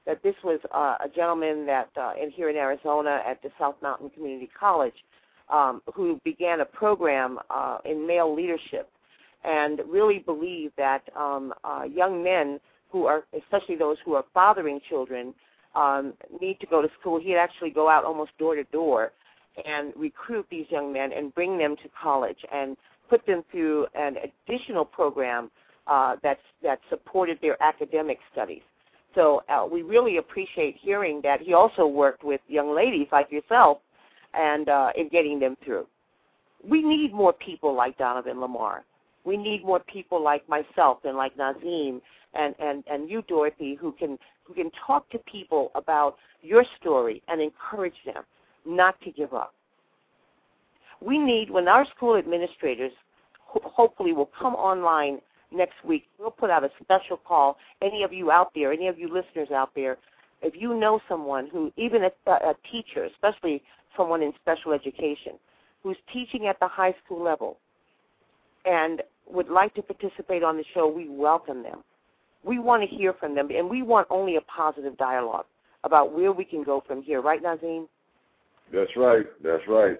that this was uh, a gentleman that uh, in here in Arizona at the South Mountain Community College um, who began a program uh, in male leadership and really believed that um, uh, young men who are, especially those who are fathering children, um, need to go to school. He'd actually go out almost door to door and recruit these young men and bring them to college and put them through an additional program uh, that's, that supported their academic studies. So uh, we really appreciate hearing that he also worked with young ladies like yourself and uh, in getting them through. We need more people like Donovan Lamar. We need more people like myself and like Nazim and, and, and you, Dorothy, who can who can talk to people about your story and encourage them not to give up. We need, when our school administrators ho- hopefully will come online next week, we'll put out a special call. Any of you out there, any of you listeners out there, if you know someone who, even a, a teacher, especially someone in special education, who's teaching at the high school level and would like to participate on the show, we welcome them. We want to hear from them, and we want only a positive dialogue about where we can go from here. Right, Nazim? That's right. That's right.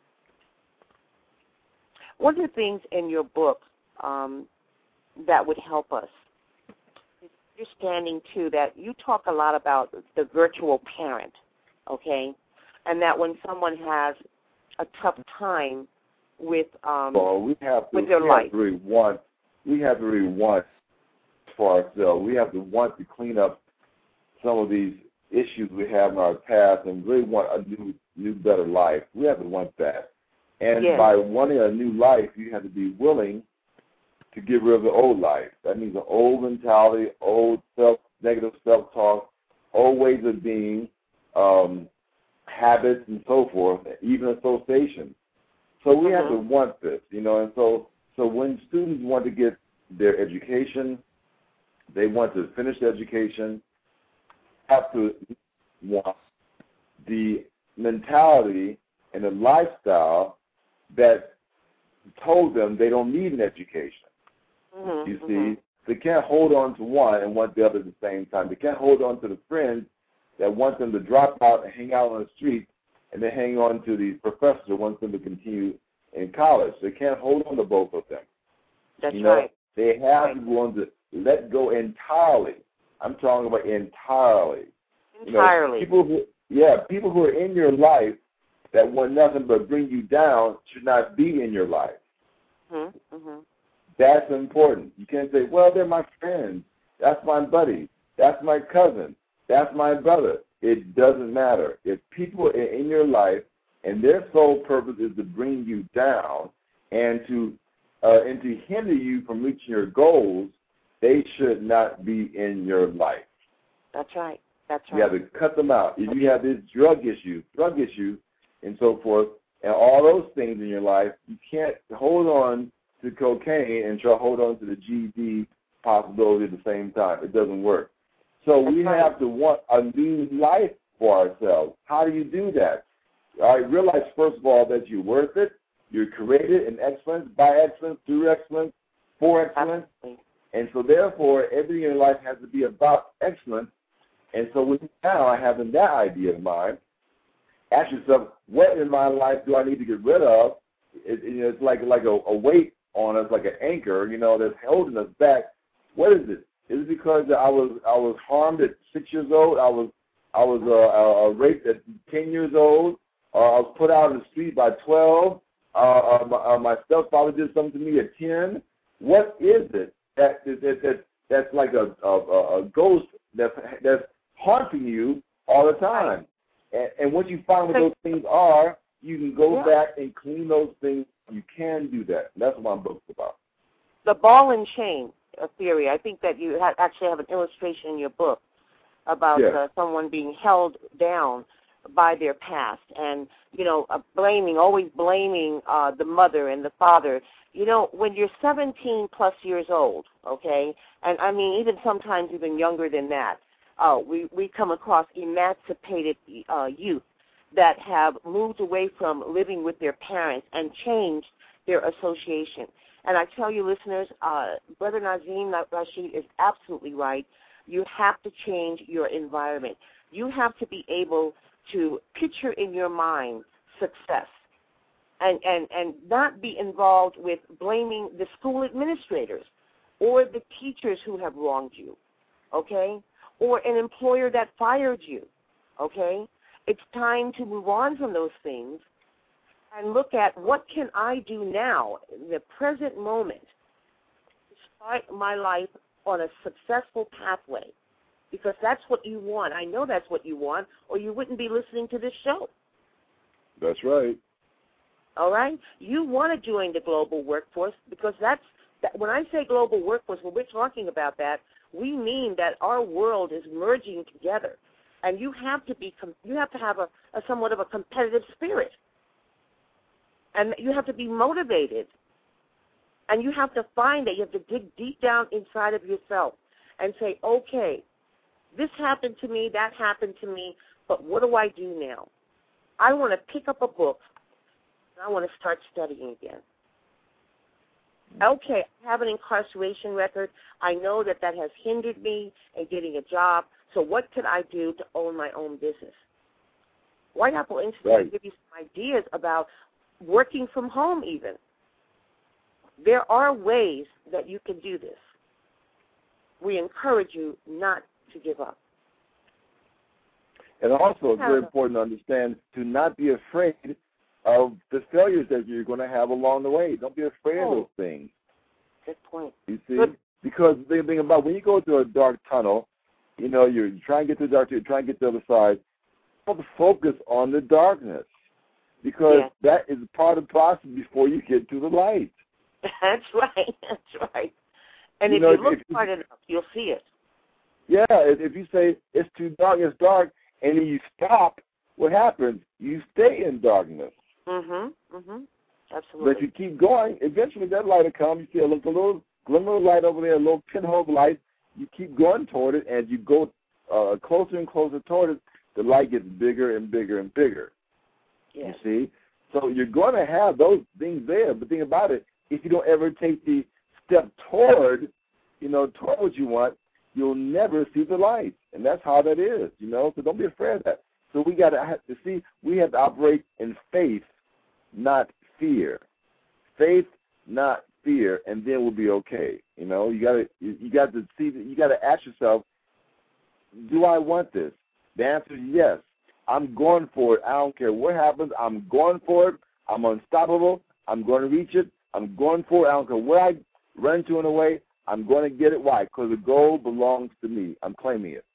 One of the things in your book um, that would help us is understanding, too, that you talk a lot about the virtual parent, okay, and that when someone has a tough time with um, well, we have to, with their we life. Have to really want, we have to really want for ourselves. We have to want to clean up some of these issues we have in our past and really want a new, new better life. We have to want that. And yes. by wanting a new life, you have to be willing to get rid of the old life. That means the old mentality, old self, negative self-talk, old ways of being, um, habits and so forth, even association. So we mm-hmm. have to want this, you know, and so so when students want to get their education, they want to finish the education, have to want the mentality and the lifestyle that told them they don't need an education. Mm-hmm, you see, mm-hmm. they can't hold on to one and want the other at the same time. They can't hold on to the friends that want them to drop out and hang out on the street, and they hang on to the professor who wants them to continue in college. They can't hold on to both of them. That's you know, right. They have right. to be willing to let go entirely. I'm talking about entirely. Entirely. You know, people who, yeah, people who are in your life that want nothing but bring you down should not be in your life. Mm-hmm. Mm-hmm. That's important. You can't say, well, they're my friends. That's my buddy. That's my cousin. That's my brother. It doesn't matter. If people are in your life and their sole purpose is to bring you down and to uh, and to hinder you from reaching your goals, they should not be in your life. That's right. That's right. You have to cut them out. If you have this drug issue, drug issue, and so forth, and all those things in your life, you can't hold on to cocaine and try to hold on to the G E D possibility at the same time. It doesn't work. So we right. have to want a new life for ourselves. How do you do that? All right, realize, first of all, that you're worth it. You're created in excellence, by excellence, through excellence, for excellence. Absolutely. And so, therefore, everything in your life has to be about excellence. And so with now having that idea in mind, ask yourself, what in my life do I need to get rid of? It, it, it's like like a, a weight on us, like an anchor, you know, that's holding us back. What is it? Is it because I was I was harmed at six years old? I was I was uh, uh, raped at ten years old? Or I was put out in the street by twelve? Uh, uh, my, uh, my stepfather did something to me at ten? What is it that, that, that that's like a, a, a ghost that's, that's haunting you all the time? And, and once you find what those things are, you can go yeah. back and clean those things. You can do that. That's what my book's about. The ball and chain theory. I think that you ha- actually have an illustration in your book about yeah. uh, someone being held down by their past and, you know, uh, blaming, always blaming uh, the mother and the father. You know, when you're seventeen plus years old, okay, and I mean even sometimes even younger than that, uh, we, we come across emancipated uh, youth that have moved away from living with their parents and changed their association. And I tell you, listeners, uh, Brother Nazim Rashid is absolutely right. you have to change your environment. You have to be able to picture in your mind success and, and, and not be involved with blaming the school administrators or the teachers who have wronged you, okay, or an employer that fired you, okay? It's time to move on from those things and look at what can I do now, in the present moment, to start my life on a successful pathway, because that's what you want. I know that's what you want, or you wouldn't be listening to this show. That's right. All right? You want to join the global workforce because that's, that, when I say global workforce, when we're talking about that, we mean that our world is merging together, and you have to be, you have to have a, a somewhat of a competitive spirit, and you have to be motivated, and you have to find that you have to dig deep down inside of yourself and say, okay, this happened to me, that happened to me, but what do I do now? I want to pick up a book, and I want to start studying again. Okay, I have an incarceration record. I know that that has hindered me in getting a job, so what could I do to own my own business? White Apple Institute right. will give you some ideas about working from home even. There are ways that you can do this. We encourage you not to give up. And also, it's very important to understand to not be afraid of the failures that you're going to have along the way. Don't be afraid oh, of those things. Good point. You see? Good. Because the thing about when you go through a dark tunnel, you know, you're trying to get to the dark, you're trying to get to the other side, you have to focus on the darkness because yeah. that is part of the process before you get to the light. That's right. That's right. And you if know, you look if, hard enough, you'll see it. Yeah, if, if you say it's too dark, it's dark, and then you stop, what happens? You stay in darkness. Mm-hmm. Mm-hmm. Absolutely. But if you keep going, eventually that light will come. You see a little, a little glimmer of light over there, a little pinhole of light. You keep going toward it, and you go uh, closer and closer toward it, the light gets bigger and bigger and bigger. Yes. You see? So you're going to have those things there. But the thing about it, if you don't ever take the step toward, you know, toward what you want, you'll never see the light. And that's how that is, you know. So don't be afraid of that. So we got to have to see, we have to operate in faith, not fear. Faith, not fear, and then we'll be okay. You know, you got to you, you got to see, you got to ask yourself, do I want this? The answer is yes. I'm going for it. I don't care what happens. I'm going for it. I'm unstoppable. I'm going to reach it. I'm going for it. I don't care where I run to in a way. I'm going to get it. Why? Because the goal belongs to me. I'm claiming it.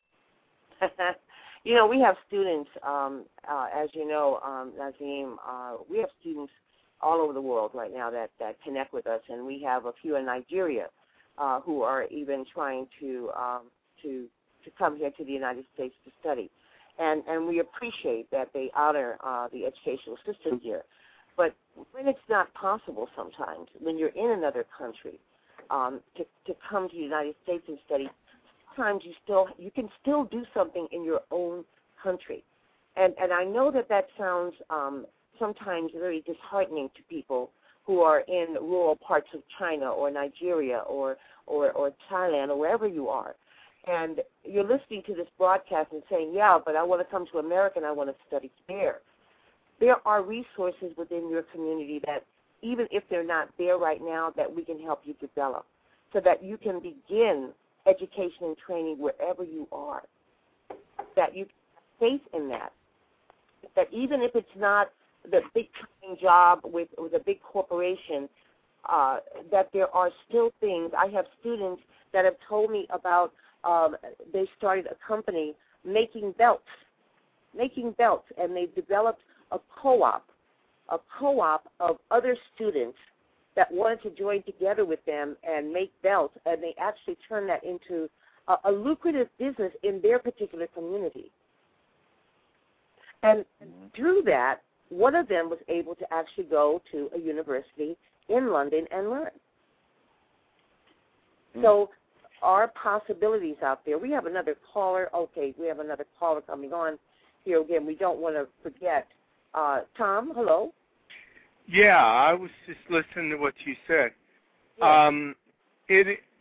You know, we have students, um, uh, as you know, um, Nazim, uh, we have students all over the world right now that, that connect with us, and we have a few in Nigeria uh, who are even trying to, um, to to come here to the United States to study. And, and we appreciate that they honor uh, the educational system here. But when it's not possible sometimes, when you're in another country, um, to, to come to the United States and study, sometimes you still you can still do something in your own country. And and I know that that sounds um, sometimes very disheartening to people who are in rural parts of China or Nigeria or, or, or Thailand or wherever you are. And you're listening to this broadcast and saying, yeah, but I want to come to America and I want to study there. There are resources within your community that, even if they're not there right now, that we can help you develop so that you can begin education and training wherever you are, that you have faith in that, that even if it's not the big-time job with, with a big corporation, uh, that there are still things. I have students that have told me about um, they started a company making belts, making belts, and they've developed a co-op, a co-op of other students that wanted to join together with them and make belts, and they actually turned that into a, a lucrative business in their particular community. And mm-hmm. through that, one of them was able to actually go to a university in London and learn. Mm-hmm. So our possibilities out there. We have another caller. Okay, we have another caller coming on here again. We don't want to forget. Uh, Tom, hello. Yeah, I was just listening to what you said. Yeah. Um, it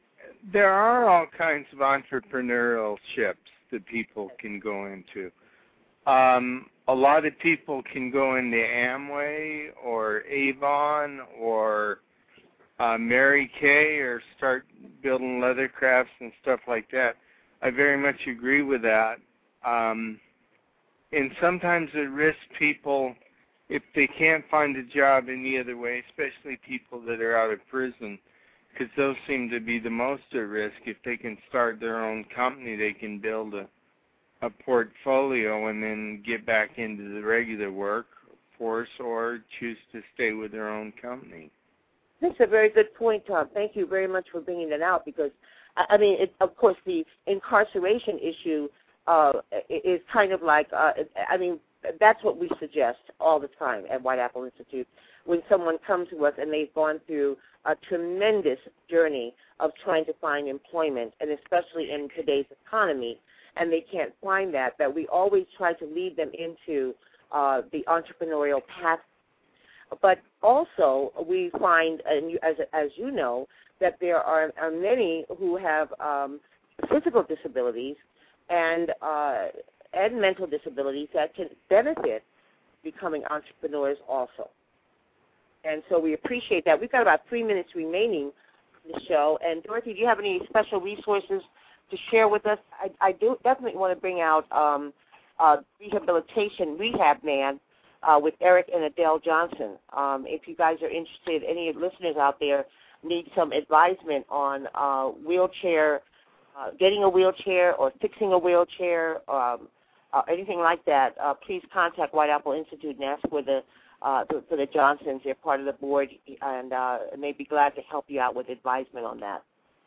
there are all kinds of entrepreneurialships that people can go into. Um, a lot of people can go into Amway or Avon or uh, Mary Kay or start building leather crafts and stuff like that. I very much agree with that. Um, and sometimes it risks people, if they can't find a job any other way, especially people that are out of prison, because those seem to be the most at risk. If they can start their own company, they can build a, a portfolio and then get back into the regular workforce or choose to stay with their own company. That's a very good point, Tom. Thank you very much for bringing that out because, I mean, it, of course, the incarceration issue uh, is kind of like, uh, I mean, that's what we suggest all the time at White Apple Institute. When someone comes to us and they've gone through a tremendous journey of trying to find employment, and especially in today's economy, and they can't find that, that we always try to lead them into uh, the entrepreneurial path. But also we find, and you, as, as you know, that there are, are many who have um, physical disabilities and uh, and mental disabilities that can benefit becoming entrepreneurs also. And so we appreciate that. We've got about three minutes remaining in the show. And, Dorothy, do you have any special resources to share with us? I, I do definitely want to bring out um, uh, Rehabilitation Rehab Man uh, with Eric and Adele Johnson. Um, if you guys are interested, any listeners out there need some advisement on uh, wheelchair, uh, getting a wheelchair or fixing a wheelchair, um, uh, anything like that, uh, please contact White Apple Institute and ask for the Uh, for the Johnsons. They're part of the board, and uh, they'd be glad to help you out with advisement on that.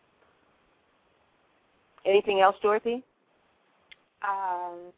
Anything else, Dorothy? Um,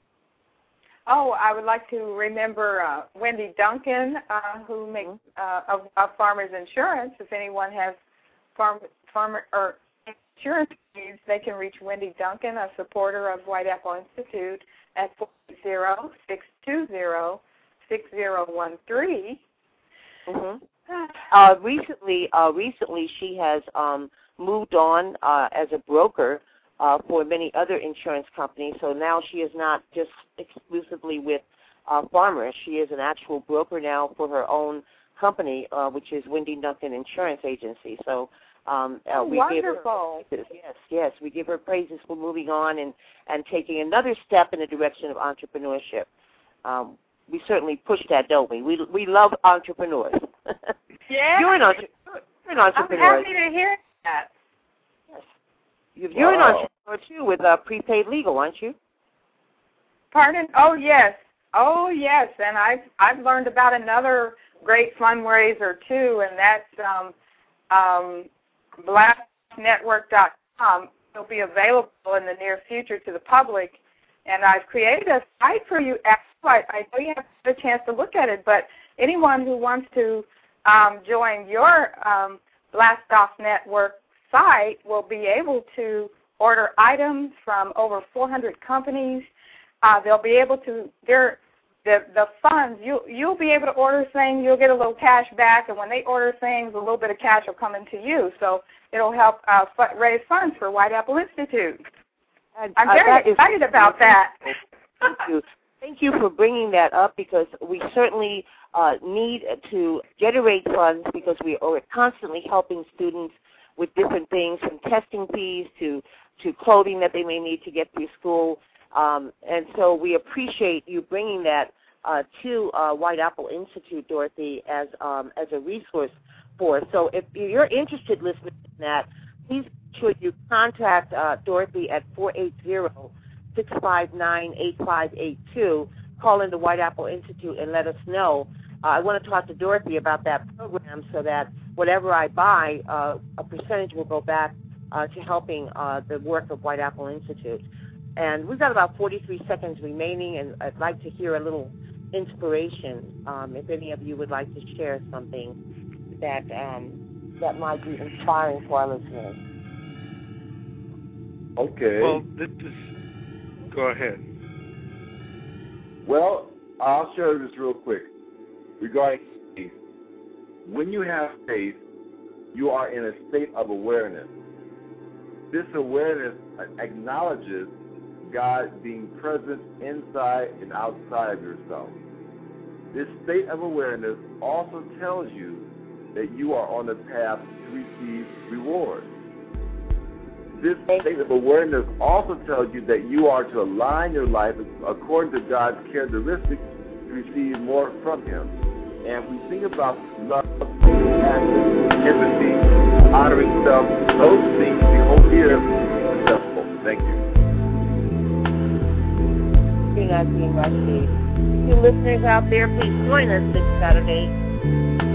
oh, I would like to remember uh, Wendy Duncan, uh, who makes uh, of, of Farmers Insurance. If anyone has farm farmer or insurance needs, they can reach Wendy Duncan, a supporter of White Apple Institute, at four zero, six two zero, six zero one three. Mm-hmm. Uh, recently, uh, recently she has um, moved on uh, as a broker uh, for many other insurance companies. So now she is not just exclusively with uh, Farmers. She is an actual broker now for her own company, uh, which is Wendy Duncan Insurance Agency. So um, uh, oh, we wonderful. give her praises. Yes, yes, we give her praises for moving on and, and taking another step in the direction of entrepreneurship. Um, We certainly push that, don't we? We we love entrepreneurs. Yeah. You're an, entre- you're an entrepreneur. I'm happy to hear that. Yes. You're Wow. an entrepreneur, too, with uh, Prepaid Legal, aren't you? Pardon? Oh, yes. Oh, yes. And I've, I've learned about another great fundraiser, too, and that's um, um, black network dot com. It'll be available in the near future to the public. And I've created a site for you. I, I know you have a chance to look at it, but anyone who wants to um, join your um, Blast Off Network site will be able to order items from over four hundred companies. Uh, they'll be able to, they're, the the funds, you, you'll be able to order things, you'll get a little cash back, and when they order things, a little bit of cash will come into you. So it'll help uh, raise funds for White Apple Institute. I'm very uh, excited is, about that. Thank you. Thank you for bringing that up because we certainly uh, need to generate funds because we are constantly helping students with different things from testing fees to, to clothing that they may need to get through school. Um, and so we appreciate you bringing that uh, to uh, White Apple Institute, Dorothy, as, um, as a resource for us. So if you're interested, listeners, in that, please sure you contact uh, Dorothy at four eight zero, six five nine, eight five eight two. Call in the White Apple Institute and let us know. Uh, I want to talk to Dorothy about that program so that whatever I buy, uh, a percentage will go back uh, to helping uh, the work of White Apple Institute. And we've got about forty-three seconds remaining, and I'd like to hear a little inspiration, um, if any of you would like to share something that, um, that might be inspiring for our listeners. Okay. Well, this is, go ahead. Well, I'll share this real quick regarding faith. When you have faith, you are in a state of awareness. This awareness acknowledges God being present inside and outside of yourself. This state of awareness also tells you that you are on the path to receive reward. This state of awareness also tells you that you are to align your life according to God's characteristics to receive more from Him. And we think about love, compassion, empathy, honoring self, those things behold here successful. Thank you. Being on Team Rashid. You listeners out there, please join us this Saturday